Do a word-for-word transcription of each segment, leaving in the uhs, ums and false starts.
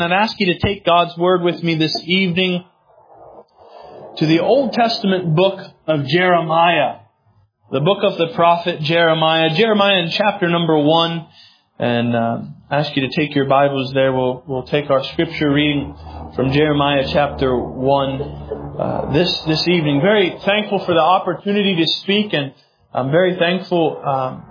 I'd ask you to take God's Word with me this evening to the Old Testament book of Jeremiah. The book of the prophet Jeremiah. Jeremiah in chapter number one. And uh, I ask you to take your Bibles there. We'll, we'll take our scripture reading from Jeremiah chapter one uh, this, this evening. Very thankful for the opportunity to speak. And I'm very thankful um,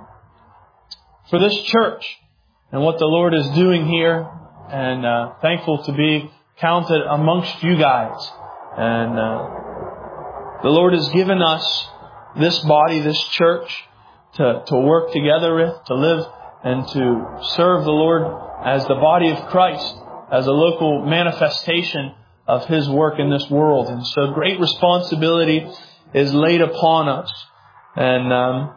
for this church and what the Lord is doing here. And uh, thankful to be counted amongst you guys. And uh, the Lord has given us this body, this church, to, to work together with, to live and to serve the Lord as the body of Christ, as a local manifestation of His work in this world. And so great responsibility is laid upon us. And um,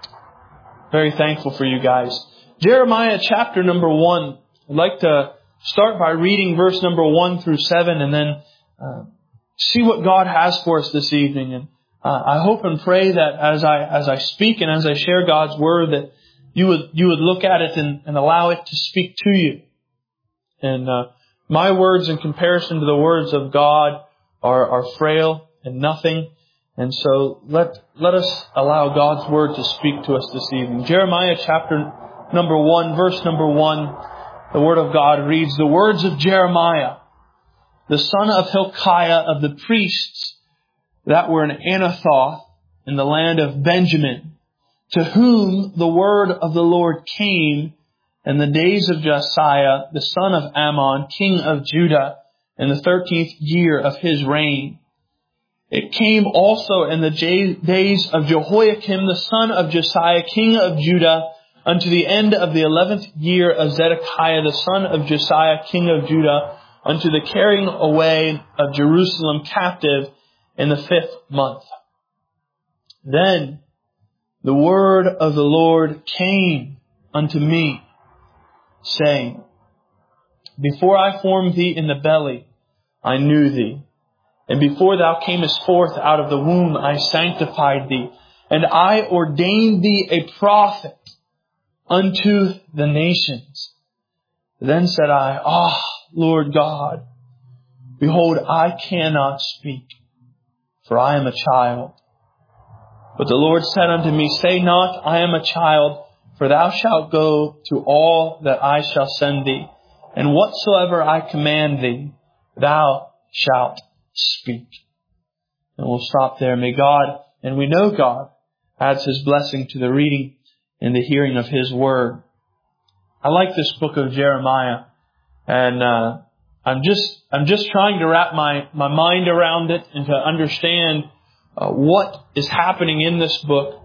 very thankful for you guys. Jeremiah chapter number one. I'd like to start by reading verse number one through seven and then uh, see what God has for us this evening. And uh, I hope and pray that as I as I speak and as I share God's Word, that you would you would look at it and, and allow it to speak to you. And uh, my words in comparison to the words of God are, are frail and nothing. And so let let us allow God's Word to speak to us this evening. Jeremiah chapter number one, verse number one. The Word of God reads, "The words of Jeremiah, the son of Hilkiah of the priests that were in Anathoth in the land of Benjamin, to whom the word of the Lord came in the days of Josiah, the son of Ammon, king of Judah, in the thirteenth year of his reign. It came also in the days of Jehoiakim, the son of Josiah, king of Judah, unto the end of the eleventh year of Zedekiah, the son of Josiah, king of Judah, unto the carrying away of Jerusalem captive in the fifth month. Then the word of the Lord came unto me, saying, Before I formed thee in the belly, I knew thee. And before thou camest forth out of the womb, I sanctified thee. And I ordained thee a prophet unto the nations. Then said I, Ah, Lord God, behold, I cannot speak, for I am a child. But the Lord said unto me, Say not, I am a child, for thou shalt go to all that I shall send thee, and whatsoever I command thee, thou shalt speak. And we'll stop there. May God, and we know God, adds His blessing to the reading and the hearing of His Word. I like this book of Jeremiah, and uh, I'm just I'm just trying to wrap my, my mind around it and to understand uh, what is happening in this book.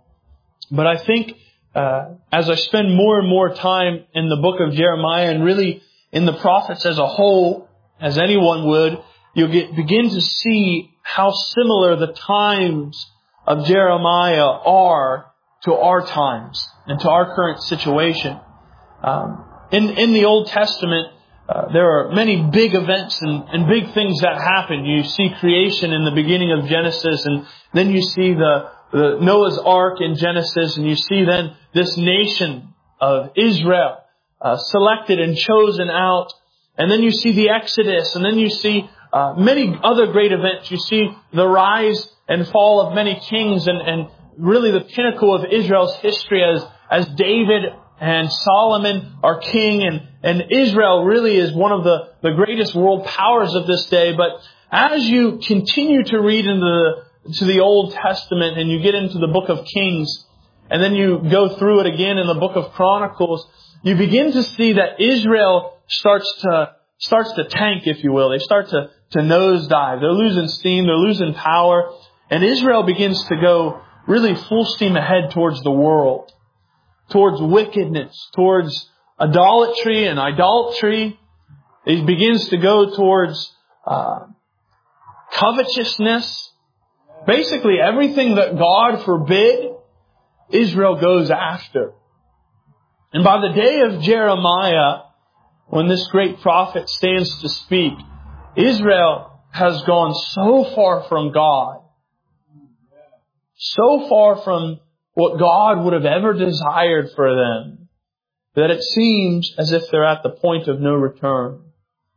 But I think uh, as I spend more and more time in the book of Jeremiah and really in the prophets as a whole, as anyone would, you'll get, begin to see how similar the times of Jeremiah are to our times and to our current situation. Um, in, in the Old Testament, uh, there are many big events and, and big things that happen. You see creation in the beginning of Genesis, and then you see the, the Noah's Ark in Genesis, and you see then this nation of Israel uh, selected and chosen out. And then you see the Exodus, and then you see uh, many other great events. You see the rise and fall of many kings, and, and really the pinnacle of Israel's history as, as David and Solomon are king, and, and Israel really is one of the, the greatest world powers of this day. But as you continue to read into the, to the Old Testament and you get into the book of Kings, and then you go through it again in the book of Chronicles, you begin to see that Israel starts to starts to tank, if you will. They start to, to nosedive. They're losing steam. They're losing power. And Israel begins to go really full steam ahead towards the world, towards wickedness, towards idolatry and idolatry. It begins to go towards uh, covetousness. Basically, everything that God forbid, Israel goes after. And by the day of Jeremiah, when this great prophet stands to speak, Israel has gone so far from God, so far from what God would have ever desired for them, that it seems as if they're at the point of no return.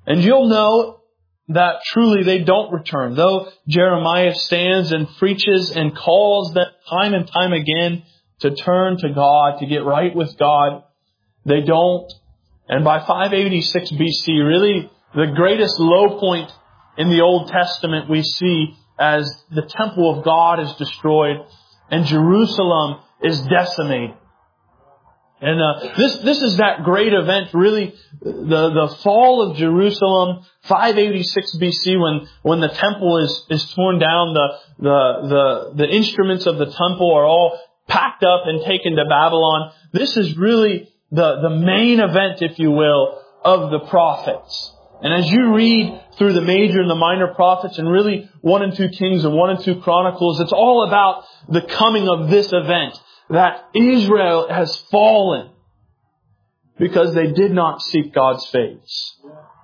And you'll know that truly they don't return. Though Jeremiah stands and preaches and calls them time and time again to turn to God, to get right with God, they don't. And by five eighty-six B C, really the greatest low point in the Old Testament we see as the temple of God is destroyed and Jerusalem is decimated. And uh, this this is that great event, really, the, the fall of Jerusalem, five eighty-six B C, when, when the temple is, is torn down, the, the, the, the instruments of the temple are all packed up and taken to Babylon. This is really the, the main event, if you will, of the prophets. And as you read through the major and the minor prophets, and really one and two Kings and one and two Chronicles, it's all about the coming of this event, that Israel has fallen because they did not seek God's face.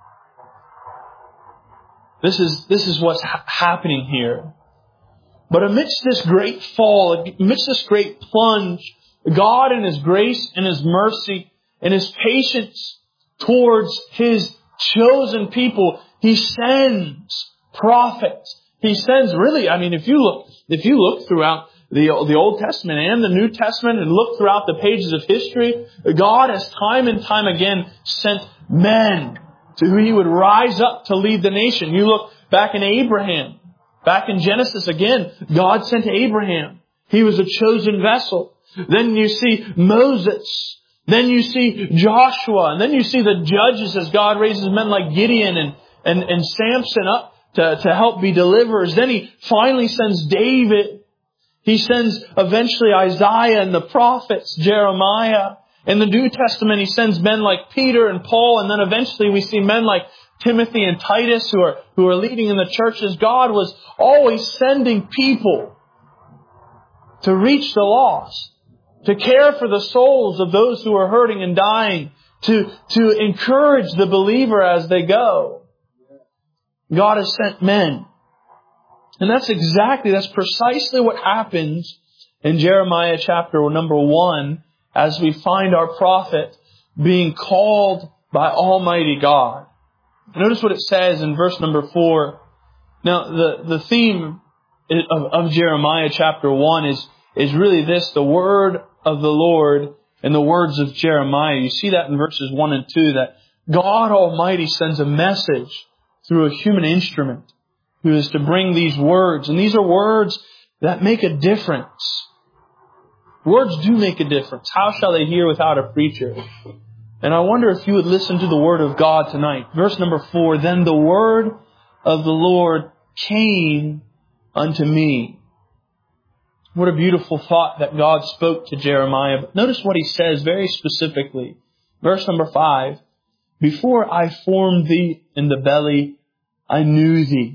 This is, this is what's ha- happening here. But amidst this great fall, amidst this great plunge, God in His grace and His mercy and His patience towards His chosen people, He sends prophets. He sends really, I mean, if you look, if you look throughout the, the Old Testament and the New Testament and look throughout the pages of history, God has time and time again sent men to who He would rise up to lead the nation. You look back in Abraham, back in Genesis again, God sent Abraham. He was a chosen vessel. Then you see Moses. Then you see Joshua. And then you see the judges as God raises men like Gideon and, and, and Samson up to, to help be deliverers. Then He finally sends David. He sends eventually Isaiah and the prophets, Jeremiah. In the New Testament, He sends men like Peter and Paul. And then eventually we see men like Timothy and Titus who are, who are leading in the churches. God was always sending people to reach the lost, to care for the souls of those who are hurting and dying, to, to encourage the believer as they go. God has sent men. And that's exactly, that's precisely what happens in Jeremiah chapter number one as we find our prophet being called by Almighty God. Notice what it says in verse number four. Now, the, the theme of, of Jeremiah chapter one is, is really this, the word of the Lord and the words of Jeremiah. You see that in verses one and two, that God Almighty sends a message through a human instrument who is to bring these words. And these are words that make a difference. Words do make a difference. How shall they hear without a preacher? And I wonder if you would listen to the word of God tonight. Verse number four, then the word of the Lord came unto me. What a beautiful thought that God spoke to Jeremiah. But notice what He says very specifically. Verse number five, before I formed thee in the belly, I knew thee.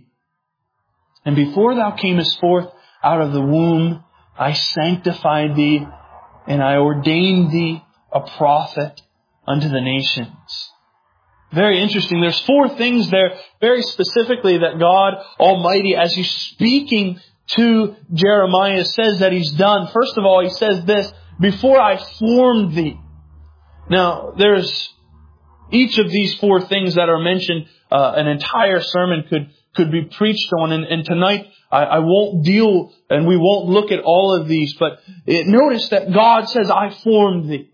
And before thou camest forth out of the womb, I sanctified thee, and I ordained thee a prophet unto the nations. Very interesting. There's four things there very specifically that God Almighty, as He's speaking to Jeremiah, says that He's done. First of all, He says this, before I formed thee. Now, there's each of these four things that are mentioned, uh, an entire sermon could could be preached on. And, and tonight, I, I won't deal and we won't look at all of these. But it, notice that God says, I formed thee.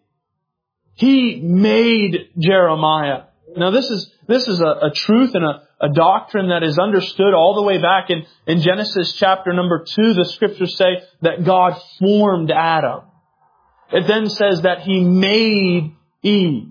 He made Jeremiah. Now this is this is a, a truth and a, a doctrine that is understood all the way back in, in Genesis chapter number two. The scriptures say that God formed Adam. It then says that He made Eve.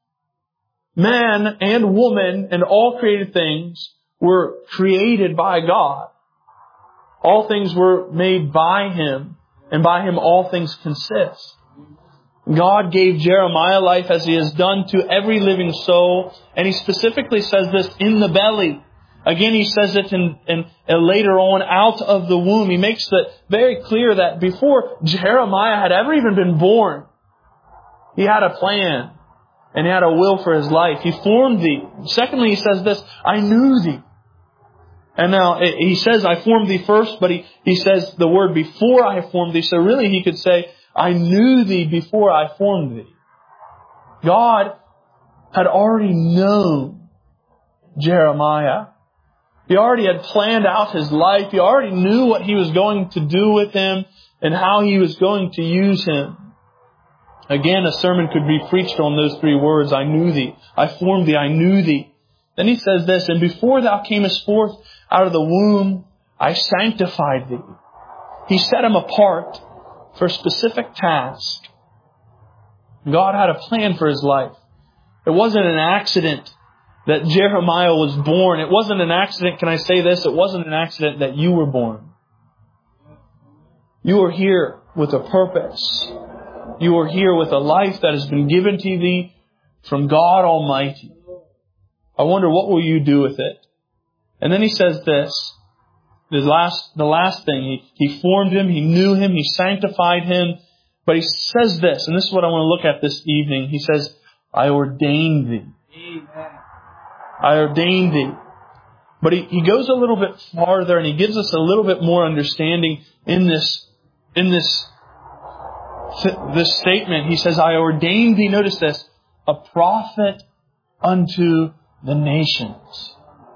Man and woman and all created things were created by God. All things were made by Him, and by Him all things consist. God gave Jeremiah life as He has done to every living soul. And He specifically says this, in the belly. Again, He says it in, in, in later on, out of the womb. He makes it very clear that before Jeremiah had ever even been born, He had a plan and He had a will for his life. He formed thee. Secondly, He says this, I knew thee. And now He says, I formed thee first, but He, he says the word before I formed thee. So really He could say, I knew thee before I formed thee. God had already known Jeremiah. He already had planned out his life. He already knew what he was going to do with him and how he was going to use him. Again, a sermon could be preached on those three words. I knew thee. I formed thee. I knew thee. Then he says this, and before thou camest forth out of the womb, I sanctified thee. He set him apart for a specific task. God had a plan for his life. It wasn't an accident that Jeremiah was born. It wasn't an accident, can I say this? It wasn't an accident that you were born. You are here with a purpose. You are here with a life that has been given to thee from God Almighty. I wonder, what will you do with it? And then he says this, the last, the last thing. He, he formed him, he knew him, he sanctified him. But he says this, and this is what I want to look at this evening. He says, I ordained thee. Amen. I ordained thee. But he, he goes a little bit farther and he gives us a little bit more understanding in this, in this, this statement. He says, I ordained thee, notice this, a prophet unto the nations.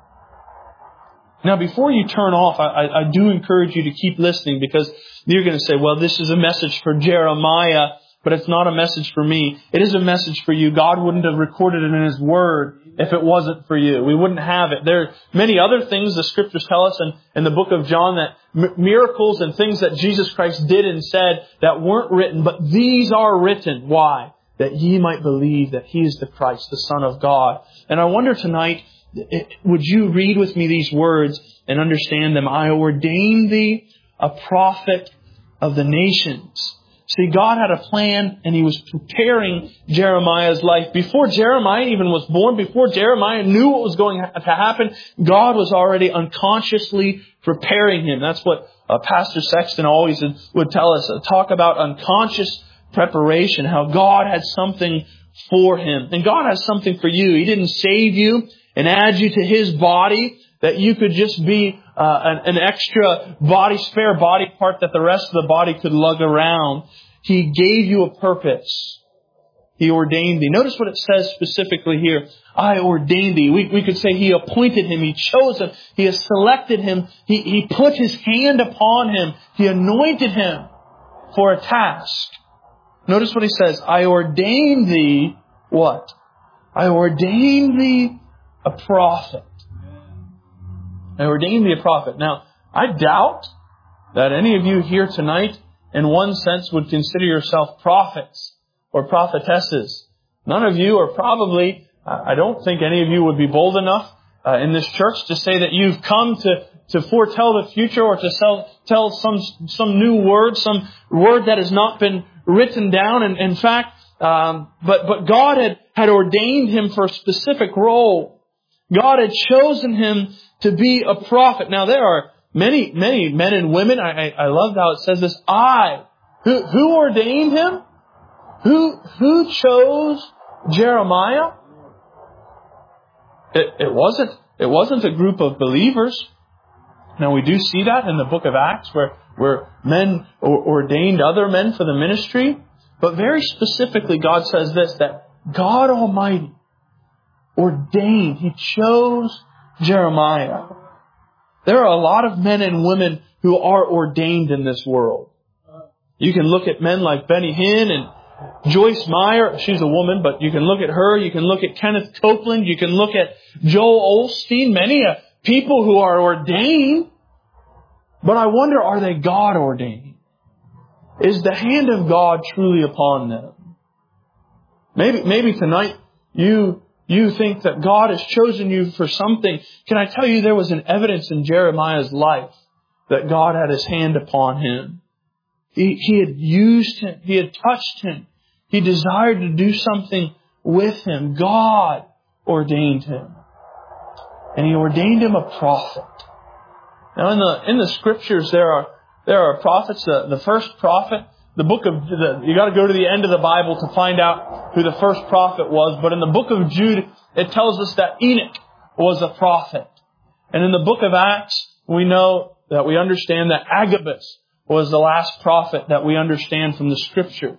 Now, before you turn off, I, I, I do encourage you to keep listening, because you're going to say, well, this is a message for Jeremiah, but it's not a message for me. It is a message for you. God wouldn't have recorded it in His Word if it wasn't for you. We wouldn't have it. There are many other things the Scriptures tell us in, in the book of John, that m- miracles and things that Jesus Christ did and said that weren't written, but these are written. Why? That ye might believe that He is the Christ, the Son of God. And I wonder tonight, would you read with me these words and understand them? I ordained thee a prophet of the nations. See, God had a plan, and He was preparing Jeremiah's life. Before Jeremiah even was born, before Jeremiah knew what was going to happen, God was already unconsciously preparing him. That's what uh, Pastor Sexton always would tell us. Uh, talk about unconscious preparation, how God had something for him. And God has something for you. He didn't save you and add you to His body that you could just be uh, an, an extra body, spare body part that the rest of the body could lug around. He gave you a purpose. He ordained thee. Notice what it says specifically here. I ordained thee. We, we could say He appointed him. He chose him. He has selected him. He, he put His hand upon him. He anointed him for a task. Notice what He says. I ordained thee what? I ordained thee a prophet. I ordained thee a prophet. Now, I doubt that any of you here tonight, in one sense, would consider yourself prophets or prophetesses. None of you are probably, I don't think any of you would be bold enough uh, in this church to say that you've come to, to foretell the future or to sell, tell some, some new word, some word that has not been written down. And in fact, um, but, but God had, had ordained him for a specific role. God had chosen him to be a prophet. Now, there are many, many men and women. I, I, I love how it says this. I. Who, who ordained him? Who, who chose Jeremiah? It, it wasn't, it wasn't a group of believers. Now, we do see that in the book of Acts where, where men ordained other men for the ministry. But very specifically, God says this, that God Almighty ordained, He chose Jeremiah. There are a lot of men and women who are ordained in this world. You can look at men like Benny Hinn and Joyce Meyer. She's a woman, but you can look at her. You can look at Kenneth Copeland. You can look at Joel Osteen. Many uh, people who are ordained. But I wonder, are they God ordained? Is the hand of God truly upon them? Maybe, maybe tonight you You think that God has chosen you for something. Can I tell you, there was an evidence in Jeremiah's life that God had His hand upon him. He, he had used him. He had touched him. He desired to do something with him. God ordained him. And He ordained him a prophet. Now in the, in the Scriptures there are, there are prophets. The, the first prophet, the book of, the, you got to go to the end of the Bible to find out who the first prophet was. But in the book of Jude, it tells us that Enoch was a prophet. And in the book of Acts, we know that we understand that Agabus was the last prophet that we understand from the Scriptures.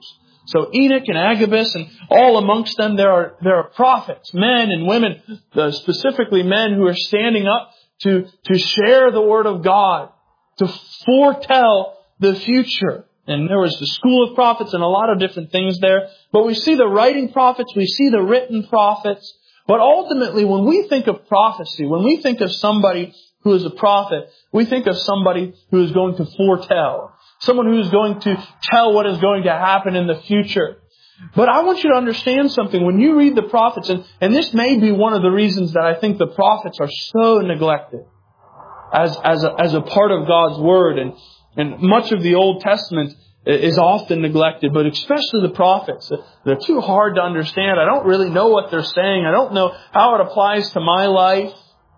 So Enoch and Agabus and all amongst them, there are, there are prophets, men and women, uh, specifically men who are standing up to, to share the Word of God, to foretell the future. And there was the school of prophets and a lot of different things there. But we see the writing prophets, we see the written prophets. But ultimately, when we think of prophecy, when we think of somebody who is a prophet, we think of somebody who is going to foretell. Someone who is going to tell what is going to happen in the future. But I want you to understand something. When you read the prophets, and, and this may be one of the reasons that I think the prophets are so neglected as, as, a, as a part of God's Word. And, and much of the Old Testament is often neglected, but especially the prophets. They're too hard to understand. I don't really know what they're saying. I don't know how it applies to my life.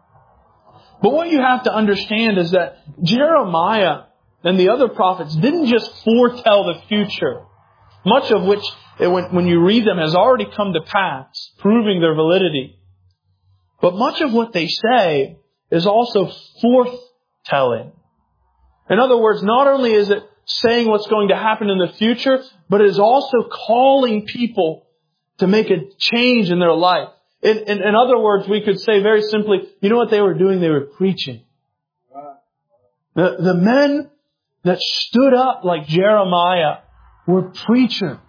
But what you have to understand is that Jeremiah and the other prophets didn't just foretell the future, much of which, when, when you read them, has already come to pass, proving their validity. But much of what they say is also forthtelling. In other words, not only is it saying what's going to happen in the future, but it is also calling people to make a change in their life. In, in, in other words, we could say very simply, you know what they were doing? They were preaching. The, the men that stood up like Jeremiah were preachers.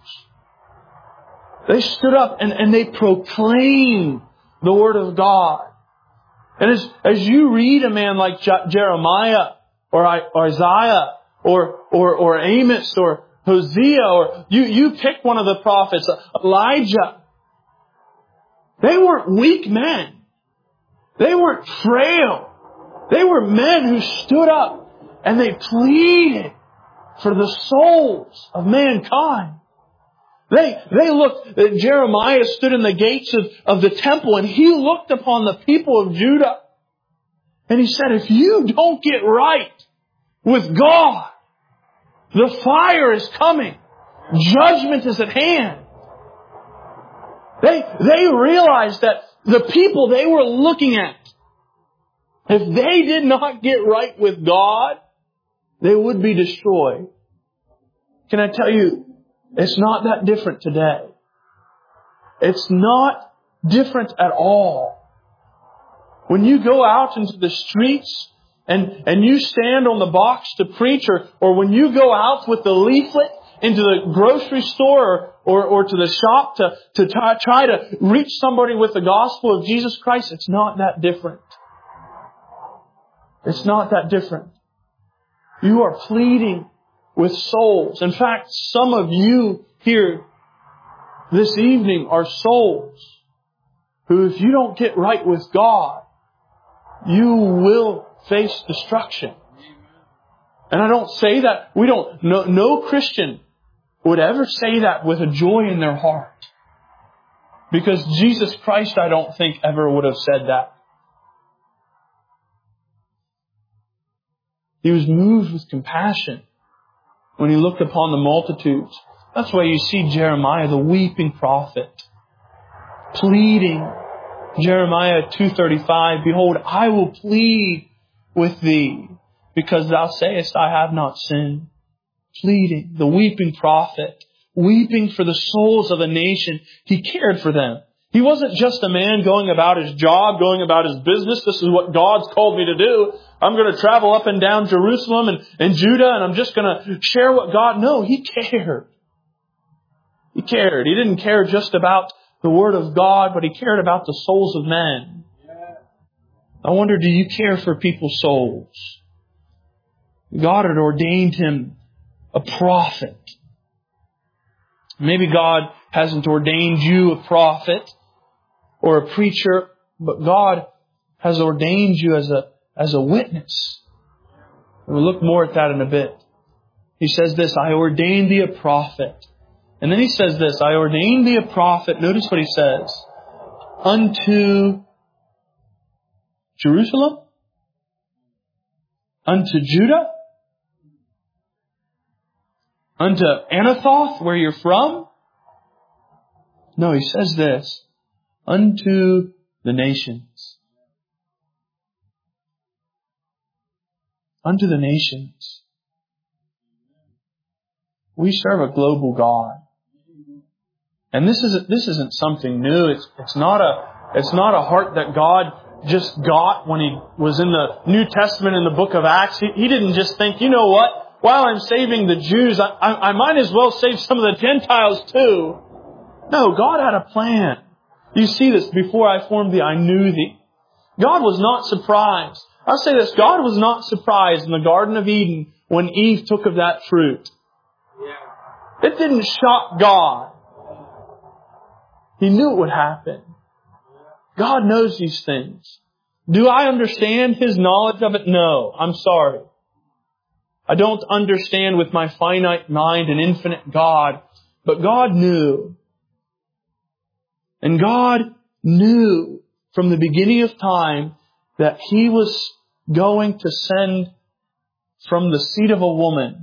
They stood up and, and they proclaimed the Word of God. And as, as you read a man like Je- Jeremiah or, or Isaiah or, or, or Amos or Hosea, or you, you pick one of the prophets, Elijah, they weren't weak men. They weren't frail. They were men who stood up and they pleaded for the souls of mankind. They, they looked, Jeremiah stood in the gates of, of the temple and he looked upon the people of Judah. And he said, if you don't get right with God, the fire is coming. Judgment is at hand. They, they realized that the people they were looking at, if they did not get right with God, they would be destroyed. Can I tell you, it's not that different today. It's not different at all. When you go out into the streets and, and you stand on the box to preach, or, or when you go out with the leaflet into the grocery store or, or, or to the shop to, to try, try to reach somebody with the gospel of Jesus Christ, it's not that different. It's not that different. You are pleading with souls. In fact, some of you here this evening are souls who, if you don't get right with God, you will face destruction. And I don't say that, we don't, no, no Christian would ever say that with a joy in their heart. Because Jesus Christ, I don't think, ever would have said that. He was moved with compassion when He looked upon the multitudes. That's why you see Jeremiah, the weeping prophet, pleading. Jeremiah two thirty-five, behold, I will plead with thee, because thou sayest, I have not sinned. Pleading, the weeping prophet, weeping for the souls of a nation. He cared for them. He wasn't just a man going about his job, going about his business. This is what God's called me to do. I'm going to travel up and down Jerusalem and, and Judah, and I'm just going to share what God... No, He cared. He cared. He didn't care just about the Word of God, but He cared about the souls of men. I wonder, do you care for people's souls? God had ordained him a prophet. Maybe God hasn't ordained you a prophet or a preacher, but God has ordained you as a, as a witness. And we'll look more at that in a bit. He says this, I ordained thee a prophet. And then He says this, I ordained thee a prophet. Notice what He says. Unto Jerusalem? Unto Judah? Unto Anathoth, where you're from? No, He says this. Unto the nations. Unto the nations. We serve a global God. And this isn't, this isn't something new. It's, it's not a, it's not a heart that God just got when He was in the New Testament in the book of Acts. He, he didn't just think, you know what, while I'm saving the Jews, I, I, I might as well save some of the Gentiles too. No, God had a plan. You see this, before I formed thee, I knew thee. God was not surprised. I'll say this, God was not surprised in the Garden of Eden when Eve took of that fruit. It didn't shock God. He knew it would happen. God knows these things. Do I understand His knowledge of it? No. I'm sorry. I don't understand with my finite mind an infinite God. But God knew. And God knew from the beginning of time that He was going to send from the seed of a woman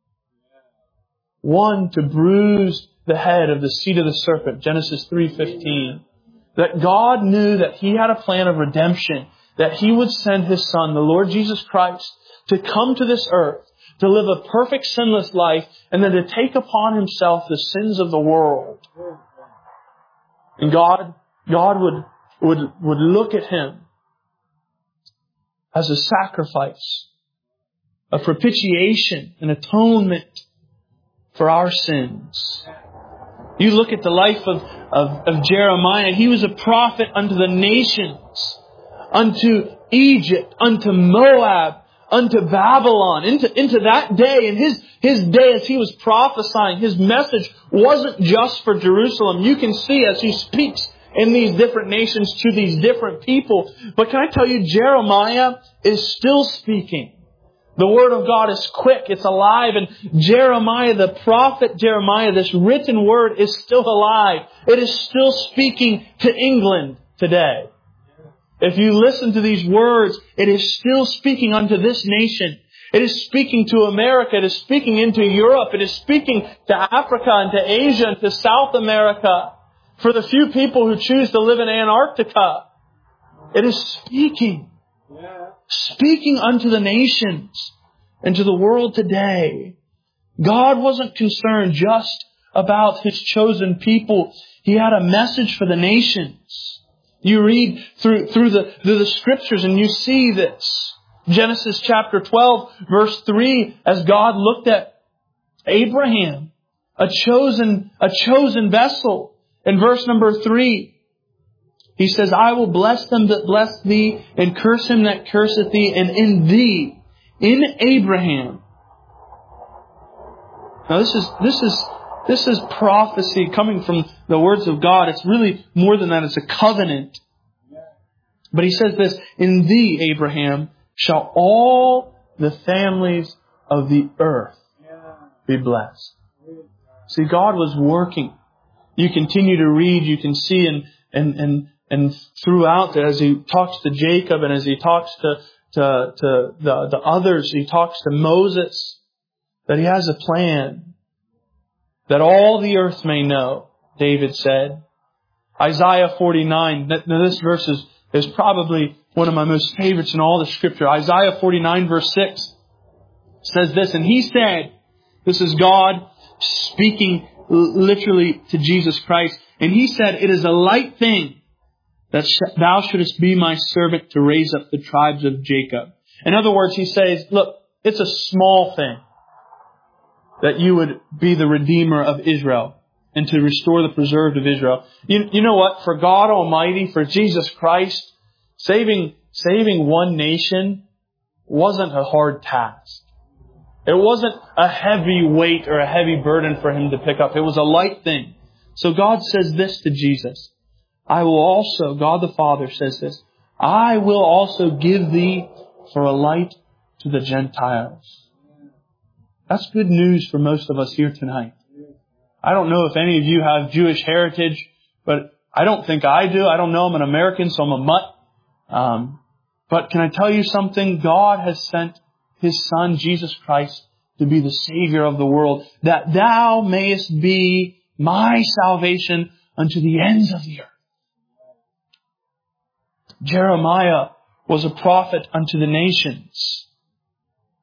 one to bruise the head of the seed of the serpent. Genesis three fifteen. That God knew that He had a plan of redemption. That He would send His Son, the Lord Jesus Christ, to come to this earth, to live a perfect sinless life, and then to take upon Himself the sins of the world. And God, God would, would, would look at Him as a sacrifice, a propitiation, an atonement for our sins. You look at the life of, of, of Jeremiah. He was a prophet unto the nations, unto Egypt, unto Moab, unto Babylon, into, into that day. And his, his day as he was prophesying, his message wasn't just for Jerusalem. You can see as he speaks in these different nations to these different people. But can I tell you, Jeremiah is still speaking. The Word of God is quick, it's alive, and Jeremiah, the prophet Jeremiah, this written Word is still alive. It is still speaking to England today. If you listen to these words, it is still speaking unto this nation. It is speaking to America. It is speaking into Europe. It is speaking to Africa and to Asia and to South America. For the few people who choose to live in Antarctica, it is speaking. Speaking unto the nations and to the world today. God wasn't concerned just about His chosen people. He had a message for the nations. You read through, through, the, through the Scriptures and you see this. Genesis chapter twelve, verse three, as God looked at Abraham, a chosen, a chosen vessel. In verse number three, He says, I will bless them that bless thee, and curse him that curseth thee, and in thee, in Abraham. Now this is, this is, this is prophecy coming from the words of God. It's really more than that. It's a covenant. But He says this, in thee, Abraham, shall all the families of the earth be blessed. See, God was working. You continue to read, you can see and, and, and, And throughout it, as He talks to Jacob and as He talks to, to, to the, the others, He talks to Moses, that He has a plan that all the earth may know, David said. Isaiah forty-nine, now this verse is, is probably one of my most favorites in all the Scripture. Isaiah forty-nine verse six says this, and He said, this is God speaking literally to Jesus Christ, and He said, it is a light thing that thou shouldest be my servant to raise up the tribes of Jacob. In other words, He says, look, it's a small thing that you would be the Redeemer of Israel and to restore the preserved of Israel. You, you know what? For God Almighty, for Jesus Christ, saving, saving one nation wasn't a hard task. It wasn't a heavy weight or a heavy burden for Him to pick up. It was a light thing. So God says this to Jesus. I will also, God the Father says this, I will also give thee for a light to the Gentiles. That's good news for most of us here tonight. I don't know if any of you have Jewish heritage, but I don't think I do. I don't know. I'm an American, so I'm a mutt. Um, but can I tell you something? God has sent His Son, Jesus Christ, to be the Savior of the world, that thou mayest be my salvation unto the ends of the earth. Jeremiah was a prophet unto the nations.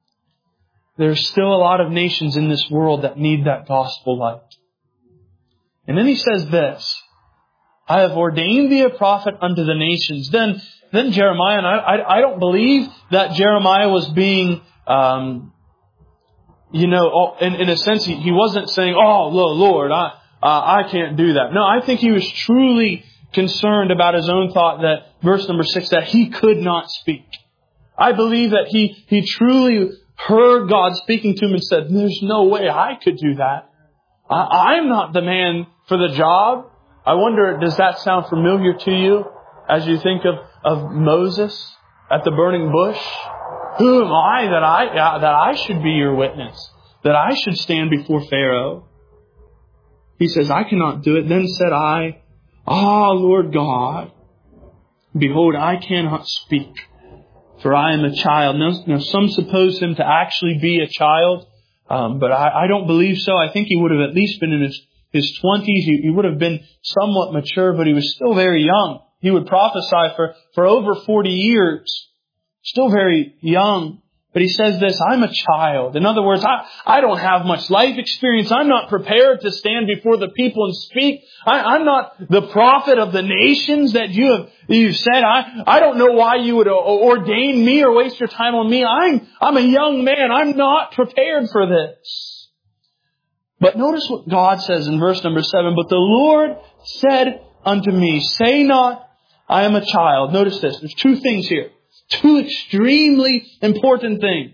There's still a lot of nations in this world that need that gospel light. And then he says this, I have ordained thee a prophet unto the nations. Then, then Jeremiah, and I, I, I don't believe that Jeremiah was being, um, you know, in, in a sense, he, he wasn't saying, oh, Lord, I, uh, I can't do that. No, I think he was truly concerned about his own thought that, verse number six, that he could not speak. I believe that he, he truly heard God speaking to him and said, there's no way I could do that. I, I'm not the man for the job. I wonder, does that sound familiar to you as you think of, of Moses at the burning bush? Who am I that I uh, that I should be your witness? That I should stand before Pharaoh? He says, I cannot do it. Then said I, Ah, Lord God, behold, I cannot speak, for I am a child. Now, now some suppose him to actually be a child, um, but I, I don't believe so. I think he would have at least been in his His twenties, he, he would have been somewhat mature, but he was still very young. He would prophesy for, for over forty years. Still very young. But he says this, I'm a child. In other words, I, I don't have much life experience. I'm not prepared to stand before the people and speak. I, I'm not the prophet of the nations that you have you've said. I, I don't know why you would ordain me or waste your time on me. I'm, I'm a young man. I'm not prepared for this. But notice what God says in verse number seven. But the Lord said unto me, say not, I am a child. Notice this. There's two things here. Two extremely important things.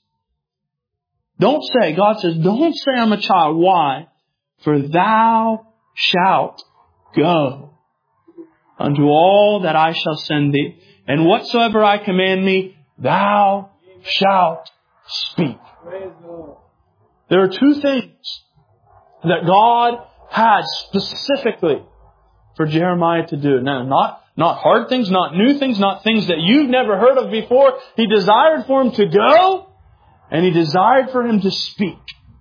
Don't say, God says, don't say I'm a child. Why? For thou shalt go unto all that I shall send thee. And whatsoever I command thee, thou shalt speak. There are two things that God had specifically for Jeremiah to do. Now, not, not hard things, not new things, not things that you've never heard of before. He desired for him to go, and He desired for him to speak.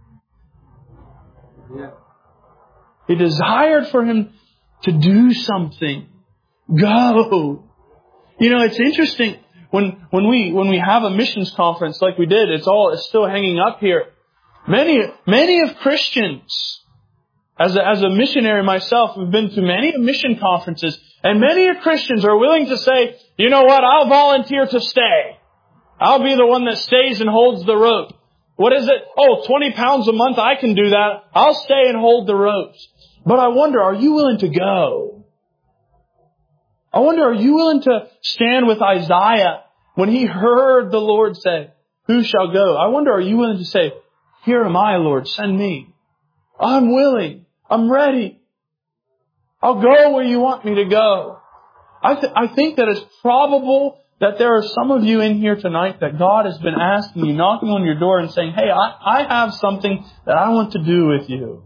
Yeah. He desired for him to do something. Go. You know, it's interesting when, when we, when we have a missions conference like we did, it's all, it's still hanging up here. Many, many of Christians, as a, as a missionary myself, have been to many mission conferences, and many of Christians are willing to say, you know what, I'll volunteer to stay. I'll be the one that stays and holds the rope. What is it? Oh, twenty pounds a month, I can do that. I'll stay and hold the ropes. But I wonder, are you willing to go? I wonder, are you willing to stand with Isaiah when he heard the Lord say, who shall go? I wonder, are you willing to say, here am I, Lord, send me. I'm willing. I'm ready. I'll go where you want me to go. I, th- I think that it's probable that there are some of you in here tonight that God has been asking you, knocking on your door and saying, hey, I, I have something that I want to do with you.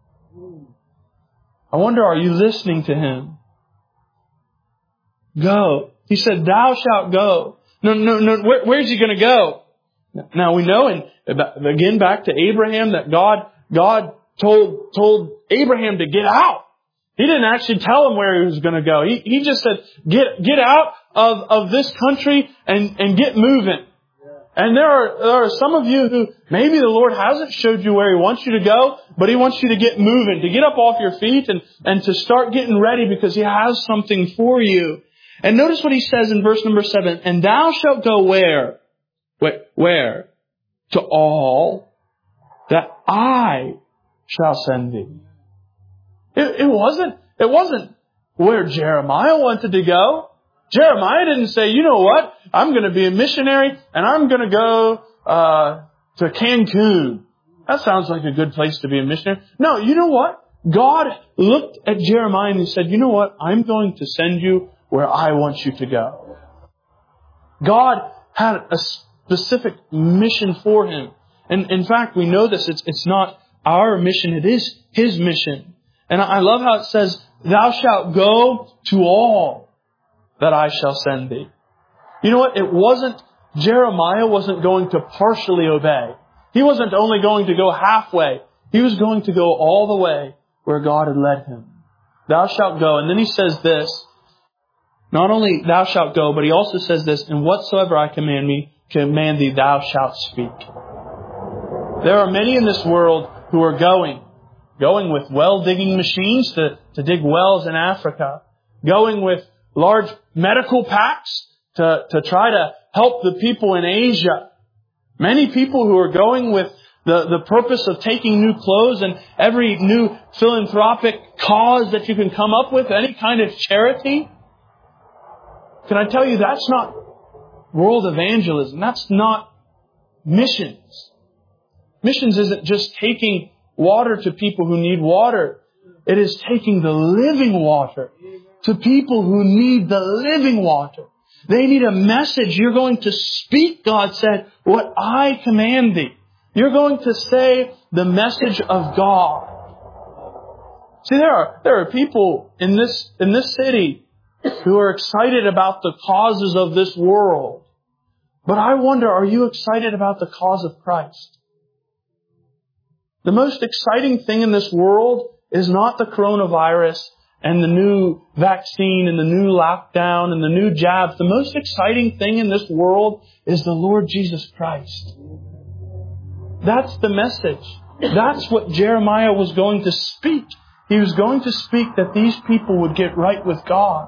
I wonder, are you listening to Him? Go. He said, thou shalt go. No, no, no. Where, where's He going to go? Now we know, and again back to Abraham, that God, God told, told Abraham to get out. He didn't actually tell him where he was going to go. He, he just said, get, get out of, of this country and, and get moving. And there are, there are some of you who maybe the Lord hasn't showed you where He wants you to go, but He wants you to get moving, to get up off your feet and, and to start getting ready because He has something for you. And notice what He says in verse number seven, and thou shalt go where? Where? Where? To all that I shall send thee. It, it wasn't, it wasn't where Jeremiah wanted to go. Jeremiah didn't say, you know what? I'm going to be a missionary and I'm going to go, uh, to Cancun. That sounds like a good place to be a missionary. No, you know what? God looked at Jeremiah and He said, you know what? I'm going to send you where I want you to go. God had a specific mission for him. And in fact, we know this. It's, it's not our mission. It is His mission. And I love how it says, thou shalt go to all that I shall send thee. You know what? It wasn't, Jeremiah wasn't going to partially obey. He wasn't only going to go halfway. He was going to go all the way where God had led him. Thou shalt go. And then he says this, not only thou shalt go, but he also says this, and whatsoever I command me, command thee, thou shalt speak. There are many in this world who are going, going with well digging machines to, to dig wells in Africa, going with large medical packs to, to try to help the people in Asia. Many people who are going with the, the purpose of taking new clothes and every new philanthropic cause that you can come up with, any kind of charity. Can I tell you, that's not world evangelism. That's not missions. Missions isn't just taking water to people who need water. It is taking the living water to people who need the living water. They need a message. You're going to speak, God said, what I command thee. You're going to say the message of God. See, there are, there are people in this, in this city who are excited about the causes of this world. But I wonder, are you excited about the cause of Christ? The most exciting thing in this world is not the coronavirus and the new vaccine and the new lockdown and the new jabs. The most exciting thing in this world is the Lord Jesus Christ. That's the message. That's what Jeremiah was going to speak. He was going to speak that these people would get right with God.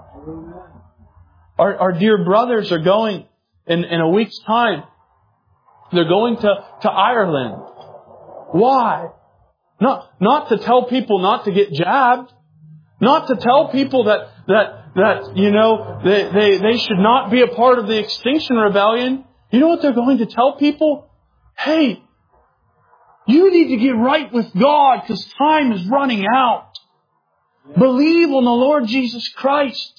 Our, our dear brothers are going in, in a week's time. They're going to, to Ireland. Why? Not, not to tell people not to get jabbed. Not to tell people that, that, that, you know, they, they, they should not be a part of the Extinction Rebellion. You know what they're going to tell people? Hey, you need to get right with God because time is running out. Believe on the Lord Jesus Christ.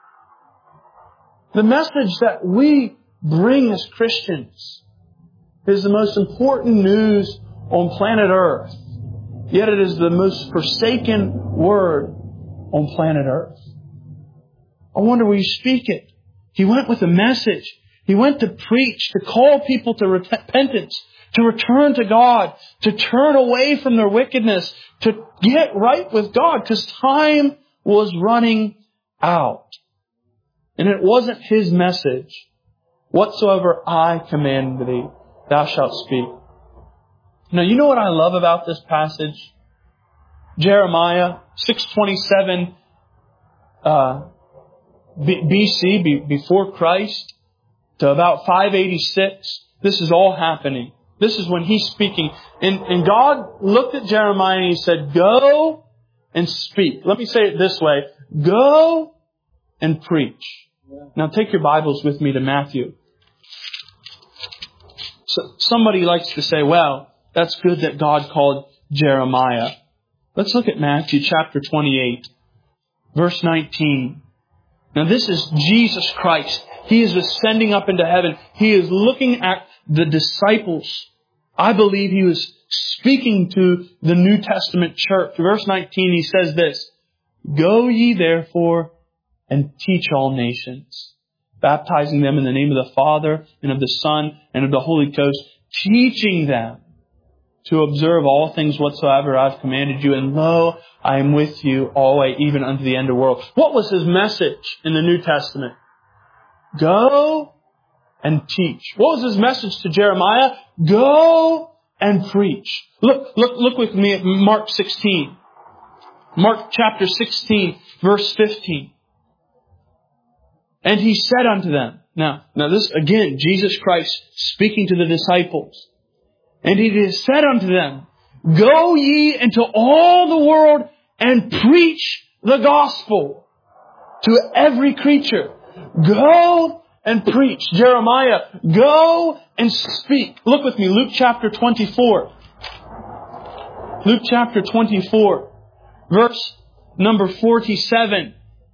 The message that we bring as Christians is the most important news on planet Earth. Yet it is the most forsaken word on planet Earth. I wonder, will you speak it? He went with a message. He went to preach, to call people to repentance, to return to God, to turn away from their wickedness, to get right with God, because time was running out. And it wasn't His message. Whatsoever I command thee, thou shalt speak. Now, you know what I love about this passage? Jeremiah six twenty-seven uh, B C, be, before Christ, to about five eighty-six. This is all happening. This is when He's speaking. And, and God looked at Jeremiah and He said, go and speak. Let me say it this way. Go and preach. Now take your Bibles with me to Matthew. So somebody likes to say, well, that's good that God called Jeremiah. Let's look at Matthew chapter twenty-eight, verse nineteen. Now this is Jesus Christ. He is ascending up into heaven. He is looking at the disciples. I believe He was speaking to the New Testament church. Verse nineteen, He says this, go ye therefore and teach all nations, baptizing them in the name of the Father and of the Son and of the Holy Ghost, teaching them to observe all things whatsoever I've commanded you. And lo, I am with you always, even unto the end of the world. What was His message in the New Testament? Go and teach. What was His message to Jeremiah? Go and preach. Look, look, look with me at Mark sixteen. Mark chapter sixteen, verse fifteen. And He said unto them. Now, now this again, Jesus Christ speaking to the disciples. And He said unto them, go ye into all the world and preach the gospel to every creature. Go and preach. Jeremiah, go and speak. Look with me, Luke chapter twenty-four. Luke chapter twenty-four, verse number forty-seven.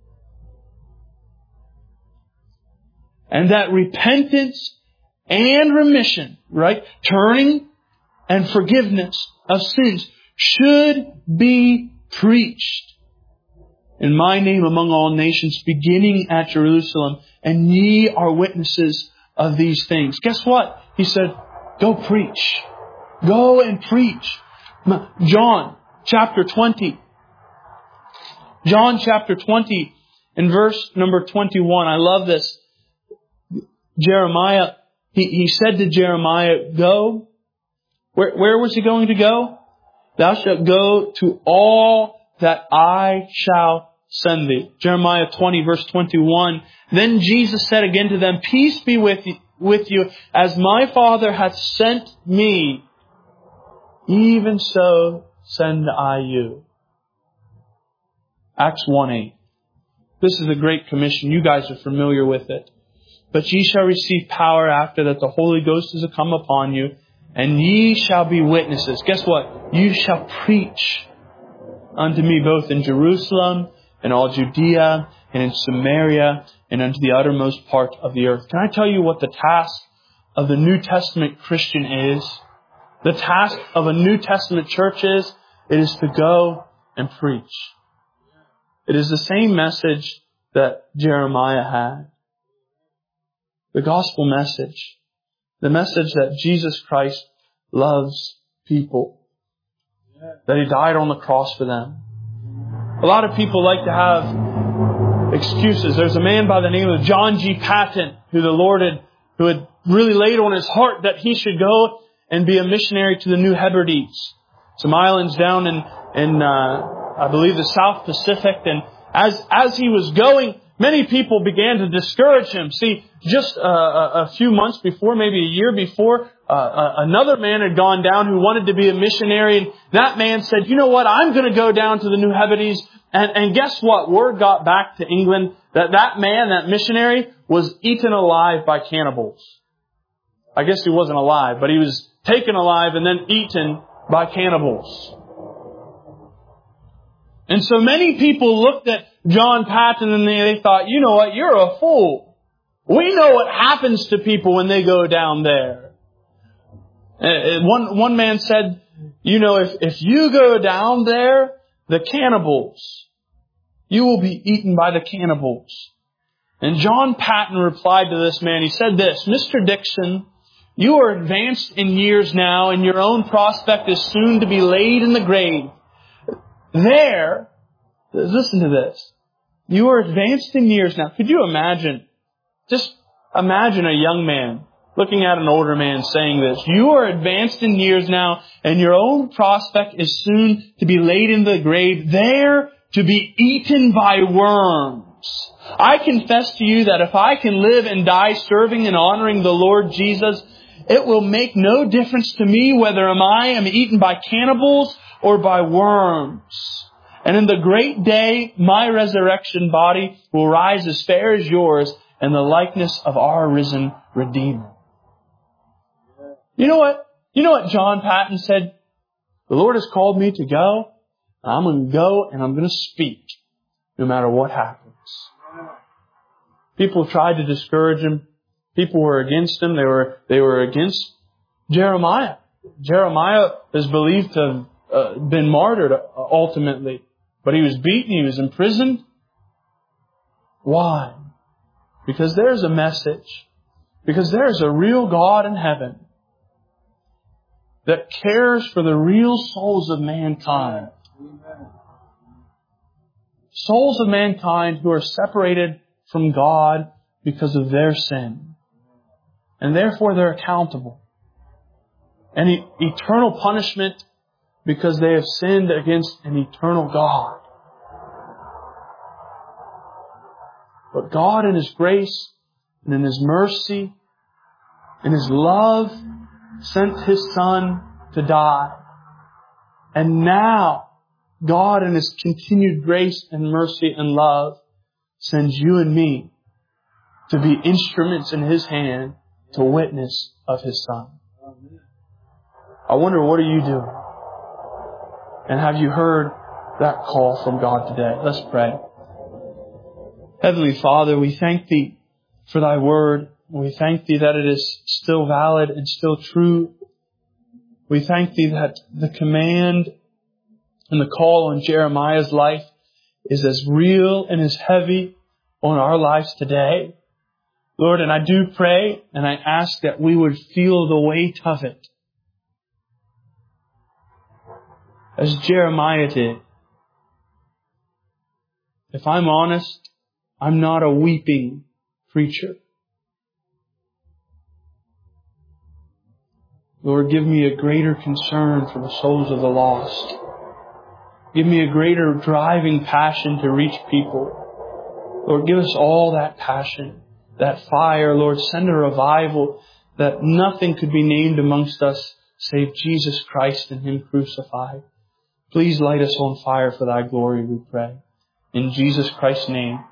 And that repentance and remission, right? Turning and forgiveness of sins should be preached in my name among all nations, beginning at Jerusalem. And ye are witnesses of these things. Guess what? He said, go preach. Go and preach. John chapter twenty. John chapter twenty and verse number twenty-one. I love this. Jeremiah, he, he said to Jeremiah, go. Where, where was he going to go? Thou shalt go to all that I shall send thee. Jeremiah twenty, verse twenty-one. Then Jesus said again to them, Peace be with you, with you, as my Father hath sent me, even so send I you. Acts one eight. This is the Great Commission. You guys are familiar with it. But ye shall receive power after that the Holy Ghost is come upon you, and ye shall be witnesses. Guess what? You shall preach unto me both in Jerusalem and all Judea and in Samaria and unto the uttermost part of the earth. Can I tell you what the task of the New Testament Christian is? The task of a New Testament church is, it is to go and preach. It is the same message that Jeremiah had. The gospel message. The message that Jesus Christ loves people. That He died on the cross for them. A lot of people like to have excuses. There's a man by the name of John G. Paton who the Lord had, who had really laid on his heart that he should go and be a missionary to the New Hebrides. Some islands down in, in uh, I believe the South Pacific. And as, as he was going, many people began to discourage him. See, just uh, a, a few months before, maybe a year before, uh, uh, another man had gone down who wanted to be a missionary. And that man said, you know what, I'm going to go down to the New Hebrides. And, and guess what? Word got back to England that that man, that missionary, was eaten alive by cannibals. I guess he wasn't alive, but he was taken alive and then eaten by cannibals. And so many people looked at John Paton and they thought, you know what, you're a fool. We know what happens to people when they go down there. And one, one man said, you know, if, if you go down there, the cannibals, you will be eaten by the cannibals. And John Paton replied to this man, he said this, Mister Dixon, you are advanced in years now, and your own prospect is soon to be laid in the grave. There, listen to this. You are advanced in years now. Could you imagine? Just imagine a young man looking at an older man saying this. You are advanced in years now, and your own prospect is soon to be laid in the grave, there to be eaten by worms. I confess to you that if I can live and die serving and honoring the Lord Jesus, it will make no difference to me whether am I am eaten by cannibals or by worms. And in the great day, my resurrection body will rise as fair as yours in the likeness of our risen Redeemer. You know what? You know what John Paton said? The Lord has called me to go. And I'm going to go and I'm going to speak no matter what happens. People tried to discourage him. People were against him. They were, they were against Jeremiah. Jeremiah is believed to have uh, been martyred ultimately. But he was beaten. He was imprisoned. Why? Because there's a message. Because there's a real God in heaven that cares for the real souls of mankind. Souls of mankind who are separated from God because of their sin. And therefore they're accountable. And e- eternal punishment because they have sinned against an eternal God. But God in His grace and in His mercy and His love sent His Son to die. And now God in His continued grace and mercy and love sends you and me to be instruments in His hand to witness of His Son. I wonder, what are you doing? And have you heard that call from God today? Let's pray. Heavenly Father, we thank Thee for Thy Word. We thank Thee that it is still valid and still true. We thank Thee that the command and the call on Jeremiah's life is as real and as heavy on our lives today. Lord, and I do pray and I ask that we would feel the weight of it as Jeremiah did. If I'm honest, I'm not a weeping preacher. Lord, give me a greater concern for the souls of the lost. Give me a greater driving passion to reach people. Lord, give us all that passion, that fire. Lord, send a revival that nothing could be named amongst us save Jesus Christ and Him crucified. Please light us on fire for Thy glory, we pray. In Jesus Christ's name.